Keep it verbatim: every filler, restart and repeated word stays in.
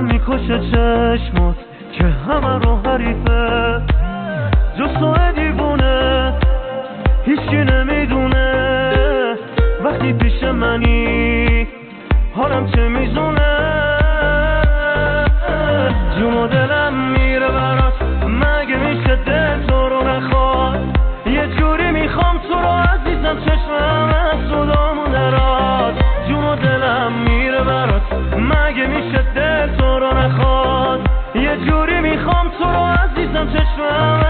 دلم میکشه چشمات که همه رو حریفه، جز تو دیوونه هیچکی نمیدونه وقتی پیش منی حالم چه میزونه. جون و دلم میره برات، مگه میشه دل تو رو نخواد؟ یه جوری میخوام تو رو عزیزم، چشمم از صدامون درات. جون و دلم میره برات، مگه میشه دل تو رو نخواد؟ یه جوری میخوام تو رو عزیزم، چشمم